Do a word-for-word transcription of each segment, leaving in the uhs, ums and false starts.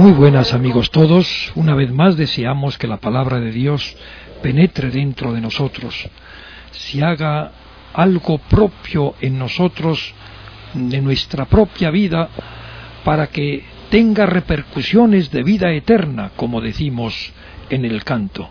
Muy buenas amigos todos, una vez más deseamos que la palabra de Dios penetre dentro de nosotros, se haga algo propio en nosotros, de nuestra propia vida, para que tenga repercusiones de vida eterna, como decimos en el canto.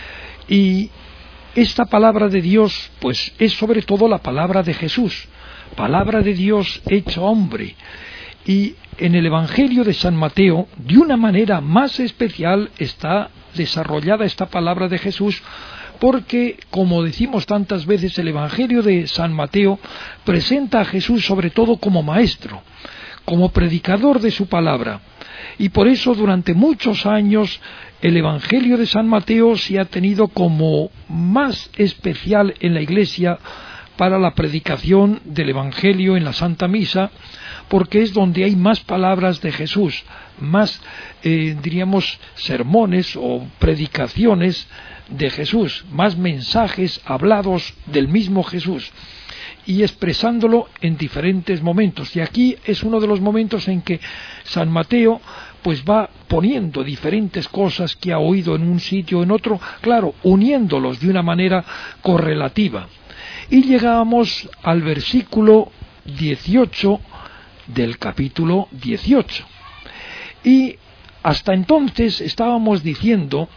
Y esta palabra de Dios, pues es sobre todo la palabra de Jesús, palabra de Dios hecho hombre. Y en el Evangelio de San Mateo, de una manera más especial, está desarrollada esta palabra de Jesús, porque, como decimos tantas veces, el Evangelio de San Mateo presenta a Jesús sobre todo como maestro, como predicador de su palabra. Y por eso durante muchos años el Evangelio de San Mateo se ha tenido como más especial en la Iglesia para la predicación del Evangelio en la Santa Misa, porque es donde hay más palabras de Jesús, más, eh, diríamos, sermones o predicaciones de Jesús, más mensajes hablados del mismo Jesús y expresándolo en diferentes momentos. Y aquí es uno de los momentos en que San Mateo pues va poniendo diferentes cosas que ha oído en un sitio o en otro, claro, uniéndolos de una manera correlativa. Y llegamos al versículo dieciocho del capítulo dieciocho. Y hasta entonces estábamos diciendo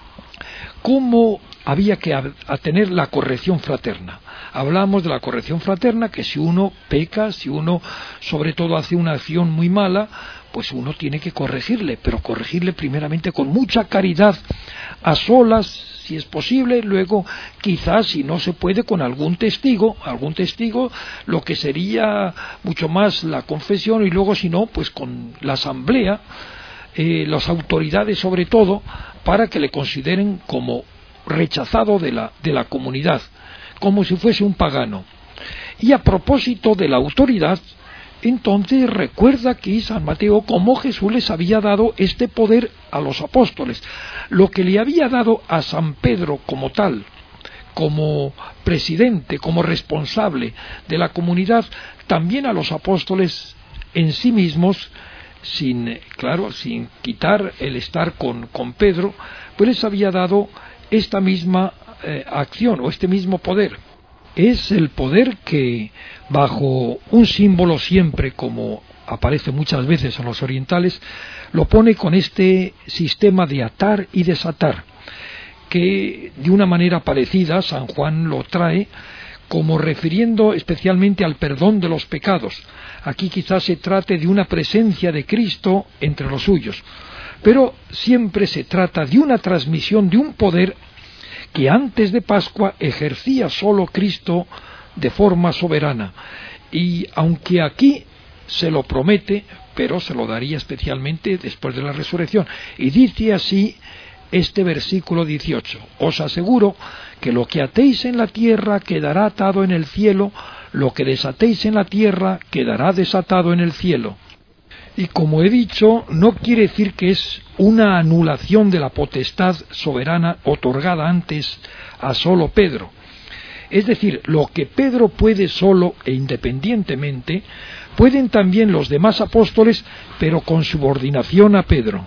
cómo había que tener la corrección fraterna. Hablamos de la corrección fraterna, que si uno peca, si uno sobre todo hace una acción muy mala, pues uno tiene que corregirle, pero corregirle primeramente con mucha caridad, a solas, si es posible, luego quizás si no se puede con algún testigo, algún testigo, lo que sería mucho más la confesión, y luego si no, pues con la asamblea, eh, las autoridades sobre todo, para que le consideren como rechazado de la, de la comunidad, como si fuese un pagano. Y a propósito de la autoridad, entonces recuerda aquí San Mateo cómo Jesús les había dado este poder a los apóstoles, lo que le había dado a San Pedro como tal, como presidente, como responsable de la comunidad, también a los apóstoles en sí mismos, sin, claro, sin quitar el estar con, con Pedro, pues les había dado esta misma eh, acción o este mismo poder. Es el poder que, bajo un símbolo siempre, como aparece muchas veces en los orientales, lo pone con este sistema de atar y desatar, que de una manera parecida San Juan lo trae como refiriendo especialmente al perdón de los pecados. Aquí quizás se trate de una presencia de Cristo entre los suyos, pero siempre se trata de una transmisión de un poder que antes de Pascua ejercía solo Cristo de forma soberana. Y aunque aquí se lo promete, pero se lo daría especialmente después de la resurrección. Y dice así este versículo dieciocho: os aseguro que lo que atéis en la tierra quedará atado en el cielo, lo que desatéis en la tierra quedará desatado en el cielo. Y como he dicho, no quiere decir que es una anulación de la potestad soberana otorgada antes a solo Pedro. Es decir, lo que Pedro puede solo e independientemente, pueden también los demás apóstoles, pero con subordinación a Pedro.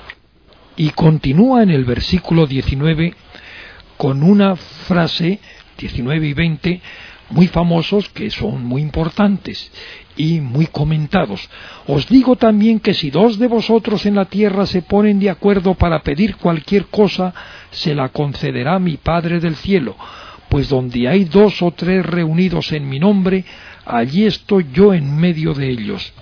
Y continúa en el versículo diecinueve con una frase, diecinueve y veinte, muy famosos, que son muy importantes y muy comentados. Os digo también que si dos de vosotros en la tierra se ponen de acuerdo para pedir cualquier cosa, se la concederá mi Padre del cielo, pues donde hay dos o tres reunidos en mi nombre, allí estoy yo en medio de ellos.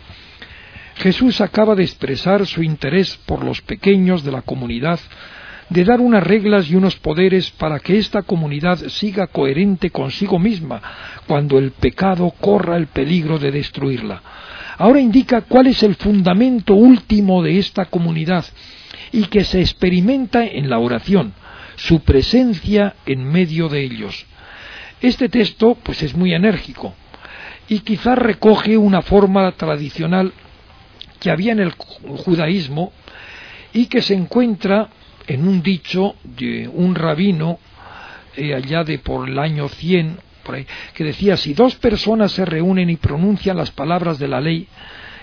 Jesús acaba de expresar su interés por los pequeños de la comunidad, de dar unas reglas y unos poderes para que esta comunidad siga coherente consigo misma cuando el pecado corra el peligro de destruirla. Ahora indica cuál es el fundamento último de esta comunidad y que se experimenta en la oración, su presencia en medio de ellos. Este texto pues es muy enérgico y quizás recoge una forma tradicional que había en el judaísmo y que se encuentra en un dicho de un rabino eh, allá de por el año cien, por ahí, que decía: si dos personas se reúnen y pronuncian las palabras de la ley,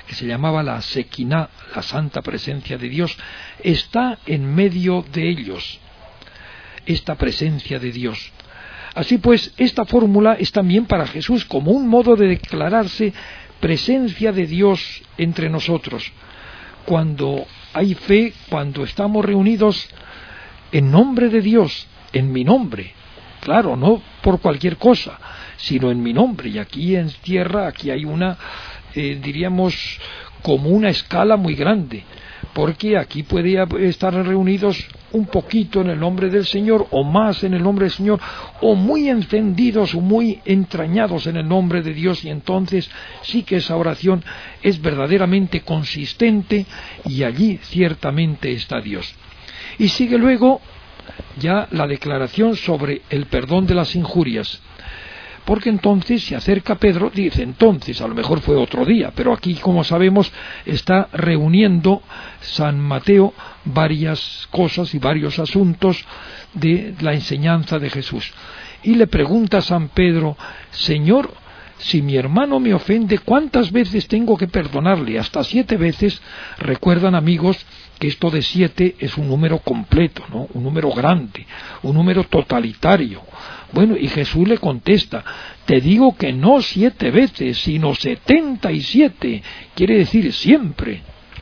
que se llamaba la Sequiná, la santa presencia de Dios, está en medio de ellos, esta presencia de Dios. Así pues, esta fórmula es también para Jesús como un modo de declararse presencia de Dios entre nosotros. Cuando hay fe, cuando estamos reunidos en nombre de Dios, en mi nombre, claro, no por cualquier cosa, sino en mi nombre. Y aquí en tierra, aquí hay una, eh, diríamos, como una escala muy grande, porque aquí puede estar reunidos un poquito en el nombre del Señor, o más en el nombre del Señor, o muy encendidos o muy entrañados en el nombre de Dios, y entonces sí que esa oración es verdaderamente consistente, y allí ciertamente está Dios. Y sigue luego ya la declaración sobre el perdón de las injurias, porque entonces se acerca Pedro, dice entonces, a lo mejor fue otro día, pero aquí, como sabemos, está reuniendo San Mateo varias cosas y varios asuntos de la enseñanza de Jesús. Y le pregunta a San Pedro, Señor, si mi hermano me ofende, ¿cuántas veces tengo que perdonarle? Hasta siete veces. Recuerdan, amigos, que esto de siete es un número completo, ¿no? Un número grande, un número totalitario. Bueno, y Jesús le contesta, te digo que no siete veces, sino setenta y siete, quiere decir siempre.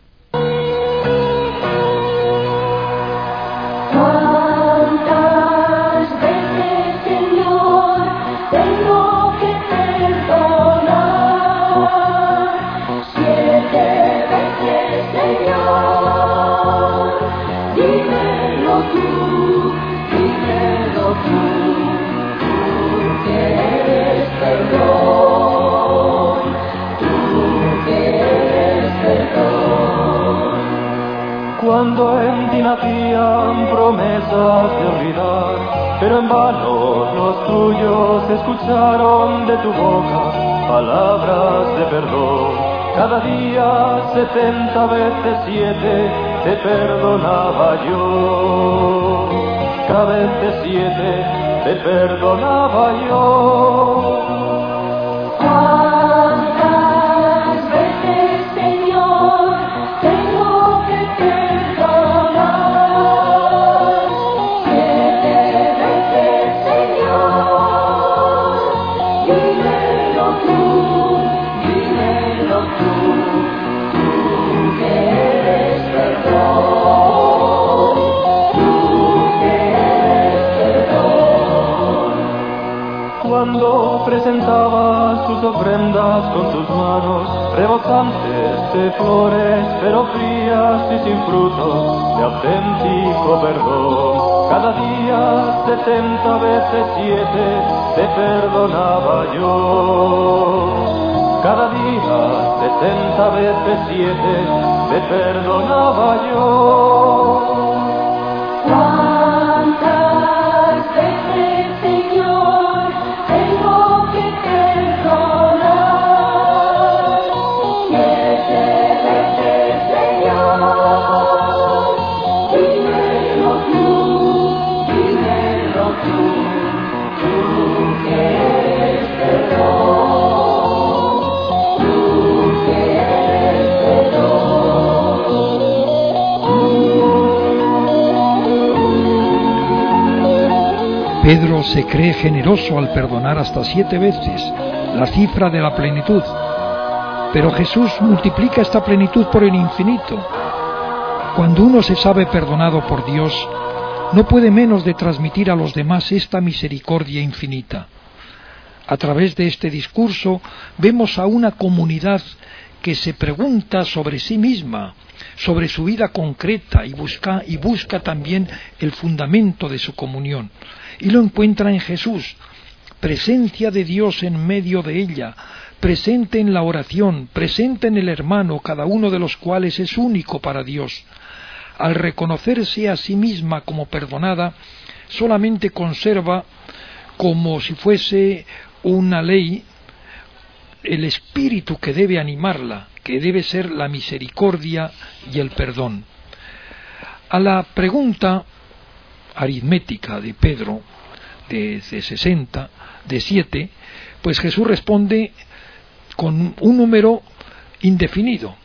Cuando en ti nacían promesas de olvidar, pero en vano los tuyos escucharon de tu boca palabras de perdón. Cada día setenta veces siete te perdonaba yo. Cada vez de siete te perdonaba yo. Cuando presentabas tus ofrendas con tus manos, rebosantes de flores, pero frías y sin frutos de auténtico perdón. Cada día setenta veces siete te perdonaba yo. Cada día setenta veces siete te perdonaba yo. Pedro se cree generoso al perdonar hasta siete veces, la cifra de la plenitud. Pero Jesús multiplica esta plenitud por el infinito. Cuando uno se sabe perdonado por Dios, no puede menos de transmitir a los demás esta misericordia infinita. A través de este discurso vemos a una comunidad que se pregunta sobre sí misma, sobre su vida concreta y busca, y busca también el fundamento de su comunión. Y lo encuentra en Jesús, presencia de Dios en medio de ella, presente en la oración, presente en el hermano, cada uno de los cuales es único para Dios. Al reconocerse a sí misma como perdonada, solamente conserva, como si fuese una ley, el espíritu que debe animarla, que debe ser la misericordia y el perdón. A la pregunta aritmética de Pedro, de, de sesenta, de siete, pues Jesús responde con un número indefinido.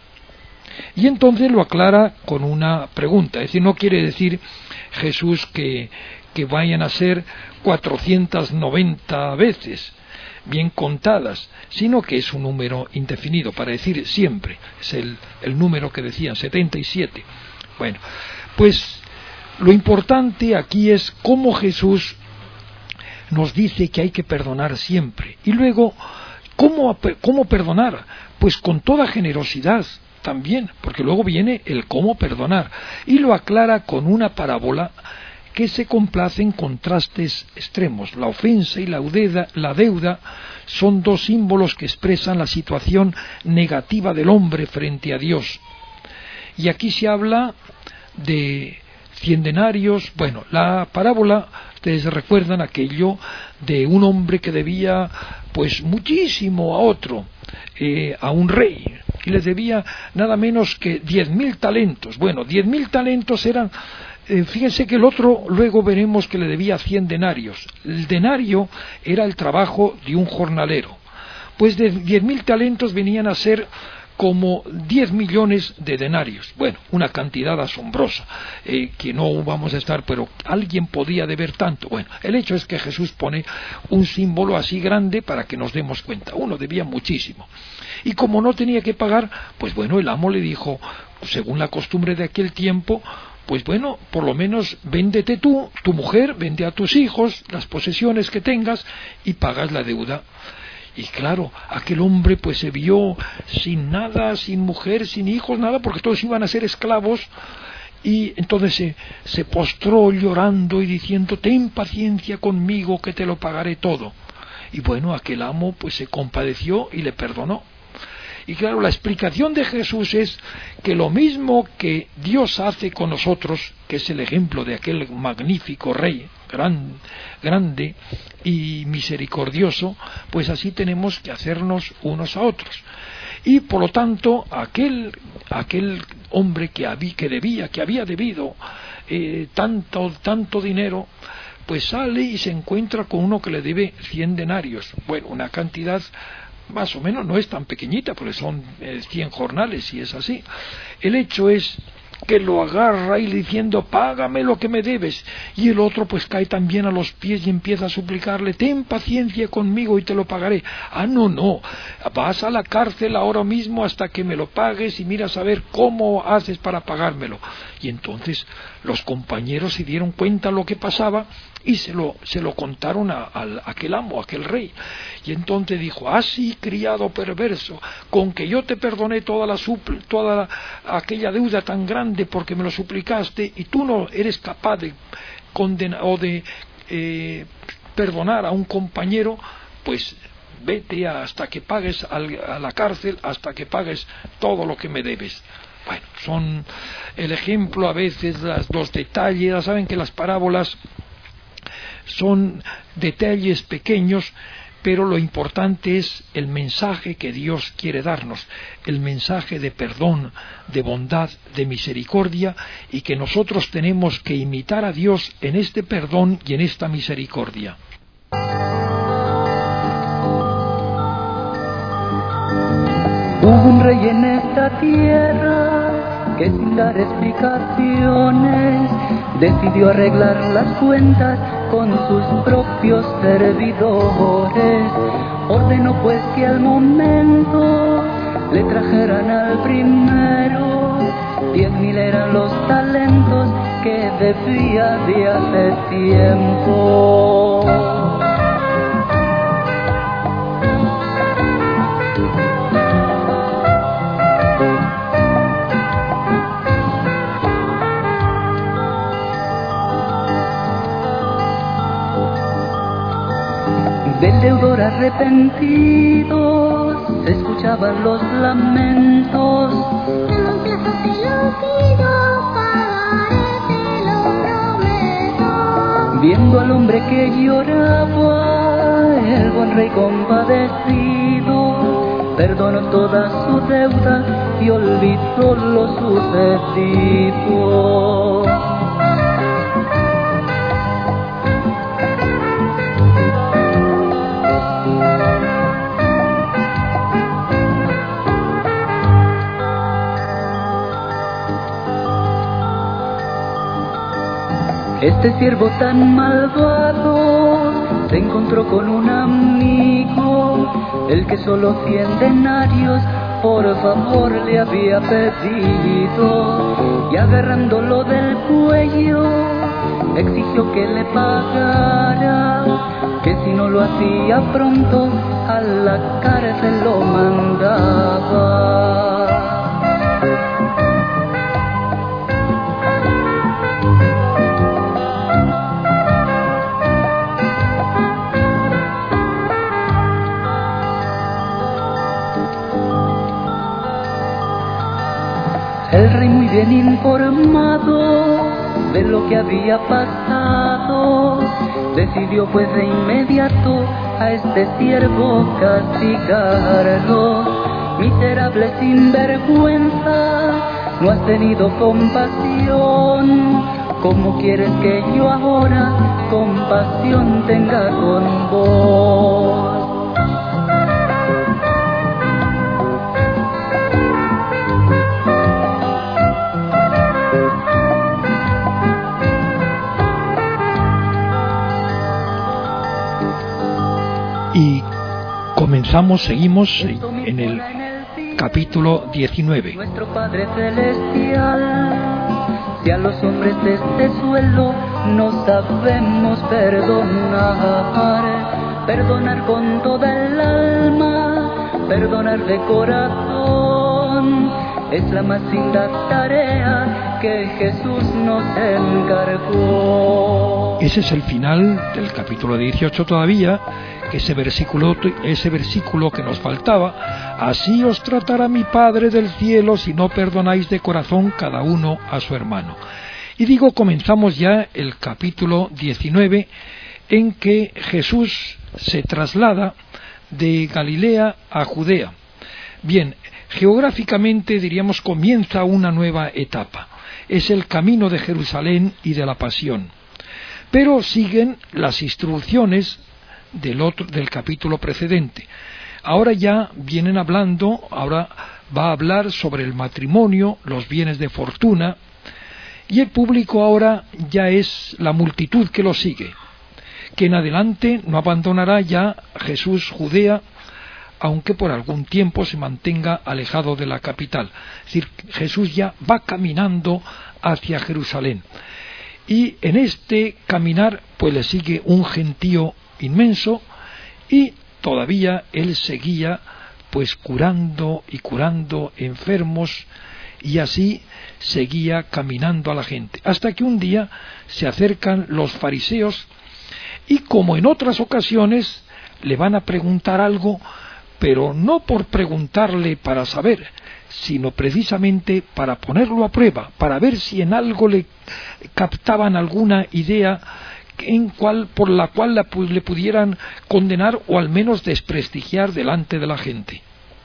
Y entonces lo aclara con una pregunta, es decir, no quiere decir Jesús que, que vayan a ser cuatrocientas noventa veces, bien contadas, sino que es un número indefinido, para decir siempre, es el, el número que decían, setenta y siete. Bueno, pues lo importante aquí es cómo Jesús nos dice que hay que perdonar siempre. Y luego, ¿cómo, cómo perdonar? Pues con toda generosidad también, porque luego viene el cómo perdonar. Y lo aclara con una parábola que se complace en contrastes extremos. La ofensa y la deuda, la deuda son dos símbolos que expresan la situación negativa del hombre frente a Dios. Y aquí se habla de cien denarios. Bueno, la parábola, ustedes recuerdan aquello de un hombre que debía pues muchísimo a otro, eh, a un rey, y le debía nada menos que diez mil talentos. Bueno, diez mil talentos eran, eh, fíjense que el otro luego veremos que le debía cien denarios. El denario era el trabajo de un jornalero. Pues de diez mil talentos venían a ser como diez millones de denarios. Bueno, una cantidad asombrosa, eh, que no vamos a estar, pero alguien podía deber tanto. Bueno, el hecho es que Jesús pone un símbolo así grande para que nos demos cuenta. Uno debía muchísimo. Y como no tenía que pagar, pues bueno, el amo le dijo, según la costumbre de aquel tiempo, pues bueno, por lo menos véndete tú, tu mujer, vende a tus hijos, las posesiones que tengas y pagas la deuda. Y claro, aquel hombre pues se vio sin nada, sin mujer, sin hijos, nada, porque todos iban a ser esclavos, y entonces se, se postró llorando y diciendo, ten paciencia conmigo que te lo pagaré todo. Y bueno, aquel amo pues se compadeció y le perdonó. Y claro, la explicación de Jesús es que lo mismo que Dios hace con nosotros, que es el ejemplo de aquel magnífico rey, gran, grande y misericordioso, pues así tenemos que hacernos unos a otros. Y por lo tanto, aquel, aquel hombre que, había, que debía, que había debido eh, tanto, tanto dinero, pues sale y se encuentra con uno que le debe cien denarios. Bueno, una cantidad más o menos no es tan pequeñita, porque son eh, cien jornales y es así. El hecho es que lo agarra y diciendo, págame lo que me debes, y el otro pues cae también a los pies y empieza a suplicarle, ten paciencia conmigo y te lo pagaré. Ah, no, no, vas a la cárcel ahora mismo hasta que me lo pagues y miras a ver cómo haces para pagármelo. Y entonces los compañeros se dieron cuenta de lo que pasaba y se lo, se lo contaron a, a, a aquel amo, a aquel rey. Y entonces dijo, ah sí, criado perverso, con que yo te perdoné toda la supl toda la, aquella deuda tan grande porque me lo suplicaste, y tú no eres capaz de condenar o de eh, perdonar a un compañero, pues vete hasta que pagues al, a la cárcel, hasta que pagues todo lo que me debes. Bueno, son el ejemplo, a veces las, los detalles, ya saben que las parábolas son detalles pequeños, pero lo importante es el mensaje que Dios quiere darnos, el mensaje de perdón, de bondad, de misericordia, y que nosotros tenemos que imitar a Dios en este perdón y en esta misericordia. Hubo un rey en esta tierra que sin dar explicaciones decidió arreglar las cuentas con sus propios servidores. Ordenó pues que al momento le trajeran al primero diez mil eran los talentos que debía de hace tiempo. Del deudor arrepentido se escuchaban los lamentos. En un plazo te lo pido, pagaré, te lo prometo. Viendo al hombre que lloraba, el buen rey compadecido perdonó toda su deuda y olvidó lo sucedido. Este siervo tan malvado se encontró con un amigo, el que solo cien denarios por favor le había pedido, y agarrándolo del cuello exigió que le pagara, que si no lo hacía pronto a la cárcel lo mandaba. El rey, muy bien informado de lo que había pasado, decidió pues de inmediato a este siervo castigarlo. Miserable sinvergüenza, no has tenido compasión. ¿Cómo quieres que yo ahora compasión tenga con vos? Y comenzamos, seguimos en el capítulo diecinueve. Nuestro Padre Celestial, si a los hombres de este suelo no sabemos perdonar, perdonar con toda el alma, perdonar de corazón, es la más linda tarea que Jesús nos encargó. Ese es el final del capítulo dieciocho todavía, que ese versículo, ese versículo que nos faltaba: así os tratará mi Padre del cielo si no perdonáis de corazón cada uno a su hermano. Y digo, comenzamos ya el capítulo diecinueve, en que Jesús se traslada de Galilea a Judea. Bien, geográficamente diríamos comienza una nueva etapa. Es el camino de Jerusalén y de la pasión. Pero siguen las instrucciones del otro, del capítulo precedente. Ahora ya vienen hablando, ahora va a hablar sobre el matrimonio, los bienes de fortuna, y el público ahora ya es la multitud que lo sigue, que en adelante no abandonará ya Jesús Judea, aunque por algún tiempo se mantenga alejado de la capital. Es decir, Jesús ya va caminando hacia Jerusalén. Y en este caminar pues le sigue un gentío inmenso, y todavía él seguía pues curando y curando enfermos, y así seguía caminando a la gente, hasta que un día se acercan los fariseos y, como en otras ocasiones, le van a preguntar algo, pero no por preguntarle para saber, sino precisamente para ponerlo a prueba, para ver si en algo le captaban alguna idea en cual, por la cual la, pues, le pudieran condenar o al menos desprestigiar delante de la gente.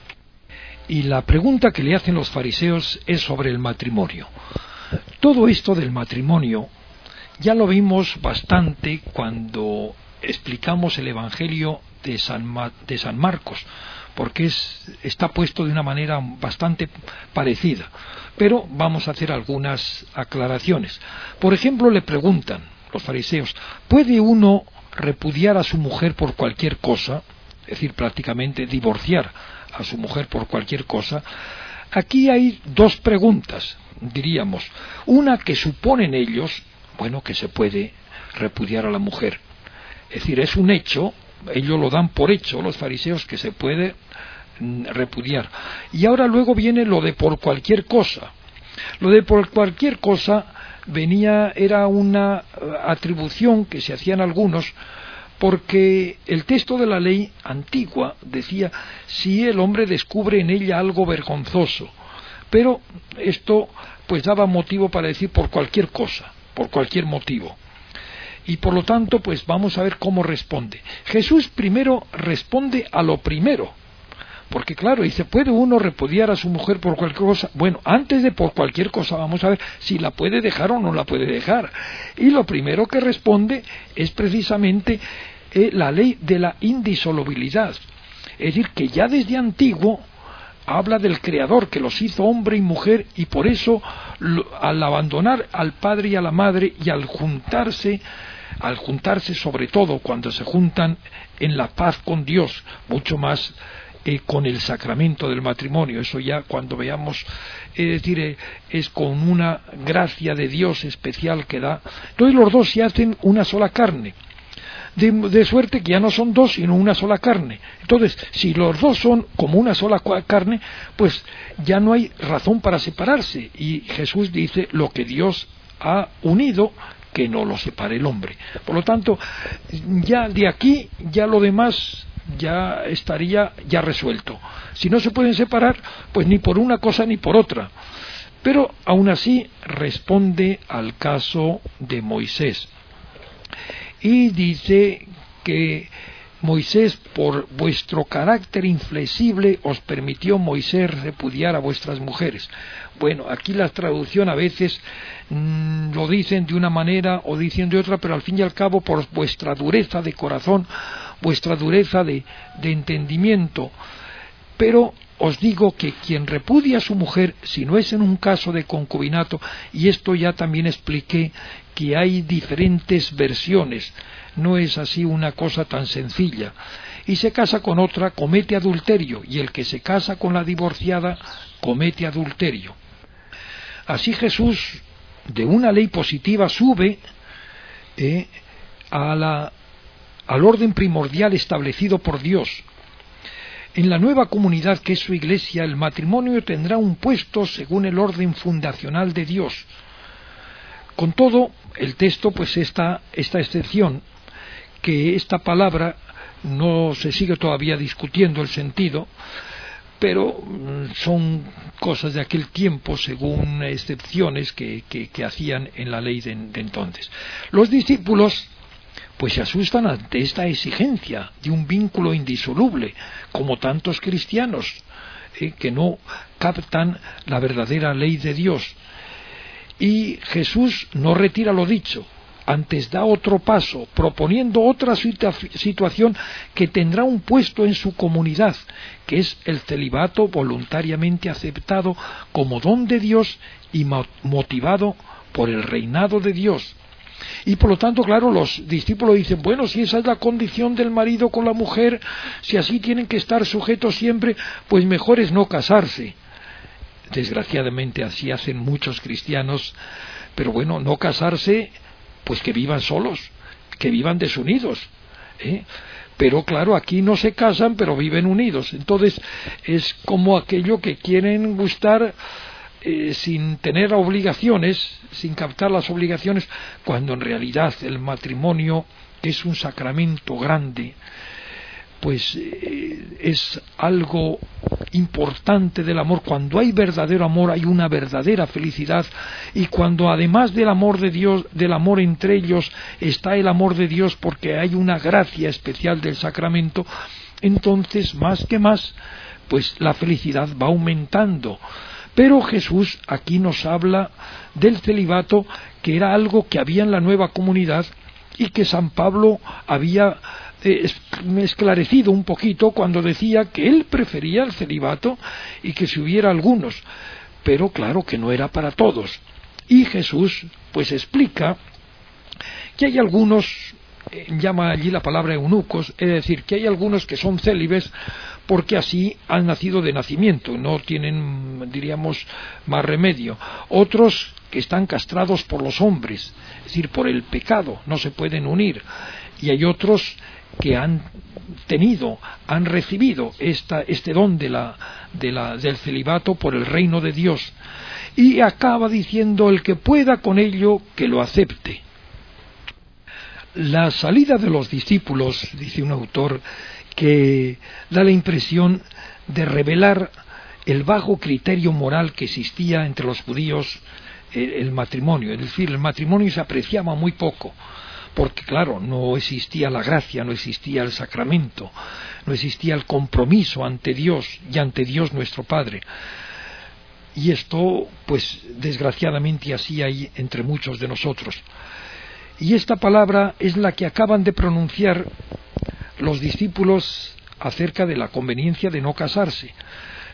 Y la pregunta que le hacen los fariseos es sobre el matrimonio. Todo esto del matrimonio ya lo vimos bastante cuando explicamos el Evangelio de San, Ma- de San Marcos, porque es, está puesto de una manera bastante parecida. Pero vamos a hacer algunas aclaraciones. Por ejemplo, le preguntan los fariseos: ¿puede uno repudiar a su mujer por cualquier cosa? Es decir, prácticamente divorciar a su mujer por cualquier cosa. Aquí hay dos preguntas, diríamos. Una que suponen ellos, bueno, que se puede repudiar a la mujer. Es decir, es un hecho, ellos lo dan por hecho, los fariseos, que se puede repudiar. Y ahora luego viene lo de por cualquier cosa. Lo de por cualquier cosa venía, era una atribución que se hacían algunos, porque el texto de la ley antigua decía: si el hombre descubre en ella algo vergonzoso. Pero esto pues daba motivo para decir por cualquier cosa, por cualquier motivo. Y por lo tanto, pues vamos a ver cómo responde. Jesús primero responde a lo primero, porque claro, dice: ¿puede uno repudiar a su mujer por cualquier cosa? Bueno, antes de por cualquier cosa, vamos a ver si la puede dejar o no la puede dejar. Y lo primero que responde es precisamente eh, la ley de la indisolubilidad. Es decir, que ya desde antiguo habla del Creador que los hizo hombre y mujer, y por eso al abandonar al padre y a la madre y al juntarse, al juntarse sobre todo cuando se juntan en la paz con Dios, mucho más eh, con el sacramento del matrimonio, eso ya cuando veamos, es decir, eh, es con una gracia de Dios especial que da. Entonces los dos se hacen una sola carne. De, de suerte que ya no son dos sino una sola carne. Entonces, si los dos son como una sola carne, pues ya no hay razón para separarse. Y Jesús dice: lo que Dios ha unido, que no lo separe el hombre. Por lo tanto, ya de aquí, ya lo demás ya estaría ya resuelto. Si no se pueden separar, pues ni por una cosa ni por otra. Pero aún así responde al caso de Moisés. Y dice que Moisés, por vuestro carácter inflexible, os permitió Moisés repudiar a vuestras mujeres. Bueno, aquí la traducción a veces mmm, lo dicen de una manera o dicen de otra, pero al fin y al cabo por vuestra dureza de corazón, vuestra dureza de, de entendimiento. Pero os digo que quien repudia a su mujer, si no es en un caso de concubinato, y esto ya también expliqué, que hay diferentes versiones, no es así una cosa tan sencilla, y se casa con otra, comete adulterio, y el que se casa con la divorciada, comete adulterio. Así Jesús, de una ley positiva, sube eh, a la, al orden primordial establecido por Dios. En la nueva comunidad que es su Iglesia, el matrimonio tendrá un puesto según el orden fundacional de Dios. Con todo, el texto, pues esta, esta excepción, que esta palabra no se sigue todavía discutiendo el sentido, pero son cosas de aquel tiempo según excepciones que, que, que hacían en la ley de, de entonces. Los discípulos pues se asustan ante esta exigencia de un vínculo indisoluble, como tantos cristianos eh, que no captan la verdadera ley de Dios. Y Jesús no retira lo dicho, antes da otro paso, proponiendo otra situa- situación que tendrá un puesto en su comunidad, que es el celibato voluntariamente aceptado como don de Dios y mo- motivado por el reinado de Dios. Y por lo tanto, claro, los discípulos dicen: bueno, si esa es la condición del marido con la mujer, si así tienen que estar sujetos siempre, pues mejor es no casarse. Desgraciadamente así hacen muchos cristianos, pero bueno, no casarse, pues que vivan solos, que vivan desunidos, ¿eh? Pero claro, aquí no se casan, pero viven unidos. Entonces es como aquello que quieren gustar eh, sin tener obligaciones, sin captar las obligaciones, cuando en realidad el matrimonio es un sacramento grande, pues eh, es algo importante del amor. Cuando hay verdadero amor hay una verdadera felicidad, y cuando además del amor de Dios, del amor entre ellos, está el amor de Dios porque hay una gracia especial del sacramento, entonces más que más pues la felicidad va aumentando. Pero Jesús aquí nos habla del celibato, que era algo que había en la nueva comunidad y que San Pablo había eh, esclarecido un poquito cuando decía que él prefería el celibato y que si hubiera algunos, pero claro que no era para todos. Y Jesús pues explica que hay algunos, eh, llama allí la palabra eunucos, es decir, que hay algunos que son célibes porque así han nacido de nacimiento, no tienen, diríamos, más remedio. Otros que están castrados por los hombres, es decir, por el pecado, no se pueden unir. Y hay otros que han tenido, han recibido esta, este don de la, de la, del celibato por el reino de Dios. Y acaba diciendo: el que pueda con ello, que lo acepte. La salida de los discípulos, dice un autor, que da la impresión de revelar el bajo criterio moral que existía entre los judíos, el, el matrimonio. Es decir, el matrimonio se apreciaba muy poco, porque claro, no existía la gracia, no existía el sacramento, no existía el compromiso ante Dios y ante Dios nuestro Padre. Y esto, pues desgraciadamente así hay entre muchos de nosotros. Y esta palabra es la que acaban de pronunciar los discípulos acerca de la conveniencia de no casarse.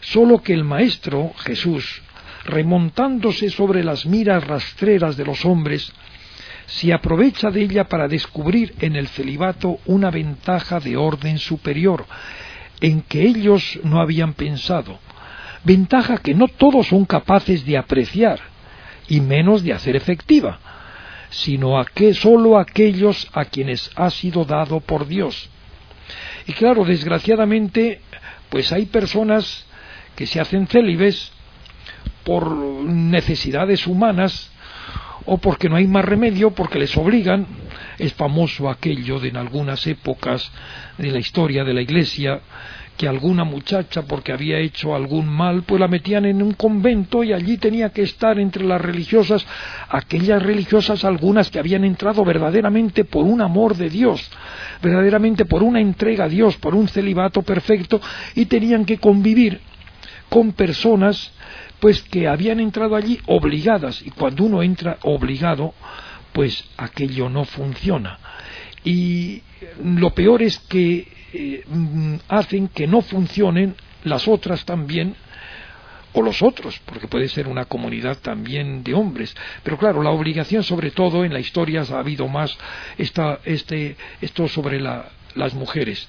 solo que el Maestro Jesús, remontándose sobre las miras rastreras de los hombres, se aprovecha de ella para descubrir en el celibato una ventaja de orden superior, en que ellos no habían pensado, ventaja que no todos son capaces de apreciar, y menos de hacer efectiva, sino a que sólo aquellos a quienes ha sido dado por Dios. Y claro, desgraciadamente, pues hay personas que se hacen célibes por necesidades humanas, o porque no hay más remedio, porque les obligan. Es famoso aquello de en algunas épocas de la historia de la Iglesia, que alguna muchacha, porque había hecho algún mal, pues la metían en un convento y allí tenía que estar entre las religiosas, aquellas religiosas algunas que habían entrado verdaderamente por un amor de Dios, verdaderamente por una entrega a Dios, por un celibato perfecto, y tenían que convivir con personas pues que habían entrado allí obligadas, y cuando uno entra obligado, pues aquello no funciona. Y lo peor es que eh, hacen que no funcionen las otras también, o los otros, porque puede ser una comunidad también de hombres. Pero claro, la obligación, sobre todo en la historia ha habido más esta, este, esto sobre la, las mujeres.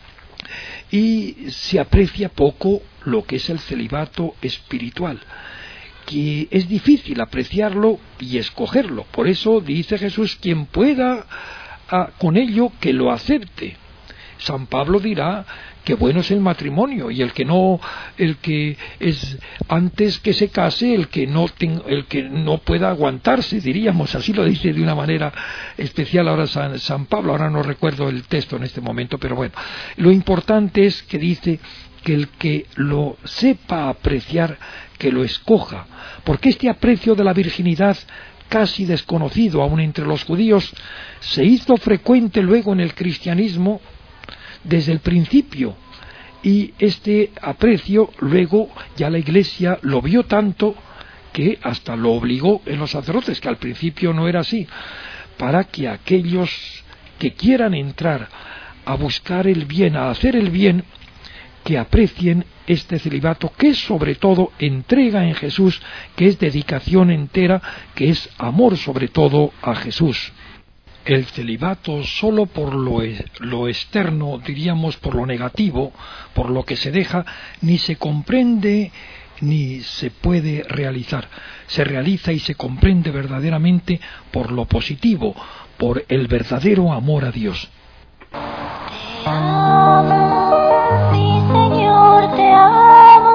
Y se aprecia poco lo que es el celibato espiritual, que es difícil apreciarlo y escogerlo. Por eso dice Jesús, quien pueda a, con ello que lo acepte. San Pablo dirá que bueno es el matrimonio, y el que no, el que es antes que se case, el que no ten, el que no pueda aguantarse, diríamos, así lo dice de una manera especial ahora San, San Pablo, ahora no recuerdo el texto en este momento, pero bueno, lo importante es que dice que el que lo sepa apreciar, que lo escoja, porque este aprecio de la virginidad, casi desconocido aún entre los judíos, se hizo frecuente luego en el cristianismo desde el principio, y este aprecio luego ya la Iglesia lo vio tanto que hasta lo obligó en los sacerdotes, que al principio no era así, para que aquellos que quieran entrar a buscar el bien, a hacer el bien, que aprecien este celibato, que es sobre todo entrega en Jesús, que es dedicación entera, que es amor sobre todo a Jesús. El celibato solo por lo, lo externo, diríamos por lo negativo, por lo que se deja, ni se comprende ni se puede realizar. Se realiza y se comprende verdaderamente por lo positivo, por el verdadero amor a Dios. Te amo, mi Señor, te amo.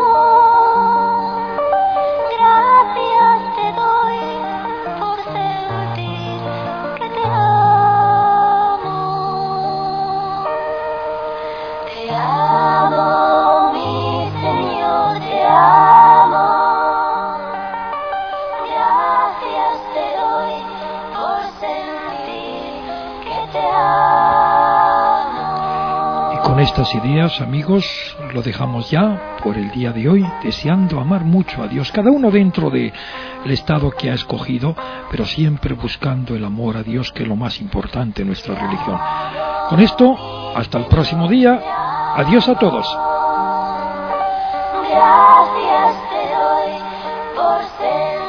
Gracias te doy por sentir que te amo. Te amo, mi Señor, te amo. Gracias te doy por sentir que te amo. Y con estas ideas, amigos, lo dejamos ya por el día de hoy, deseando amar mucho a Dios, cada uno dentro del estado que ha escogido, pero siempre buscando el amor a Dios, que es lo más importante en nuestra religión. Con esto, hasta el próximo día. Adiós a todos. Gracias te doy por ser